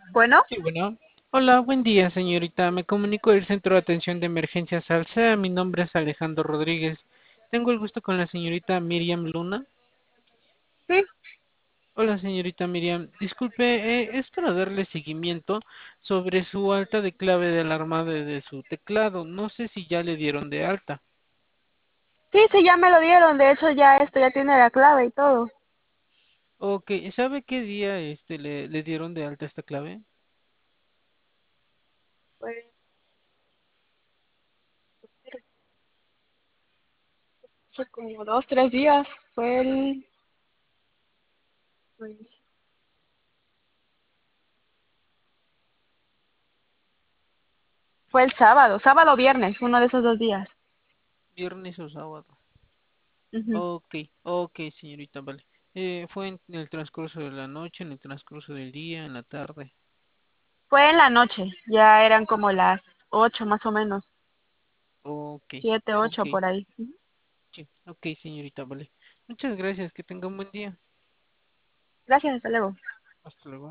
Bueno, Sí, bueno. Hola, buen día, señorita. Me comunico del Centro de Atención de Emergencias Alsea. Mi nombre es Alejandro Rodríguez. Tengo el gusto con la señorita Miriam Luna. sí, Hola, señorita Miriam. Disculpe, es para darle seguimiento sobre su alta de clave de alarma de su teclado. No sé si ya le dieron de alta. sí, sí, ya me lo dieron. De hecho, ya esto ya tiene la clave y todo. Ok, ¿sabe qué día le dieron de alta esta clave? Fue hace como 2, 3 días. Pues, fue el sábado o viernes, uno de esos 2 días. ¿Viernes o sábado? Ujú. Ok, ok, señorita, vale. ¿Fue en el transcurso de la noche, en el transcurso del día, en la tarde? Fue en la noche, ya eran como las 8 más o menos, Ok, 7, ok, 8 por ahí. Ujú. sí, ok, señorita, vale. Muchas gracias, que tenga un buen día. Gracias, hasta luego. Hasta luego.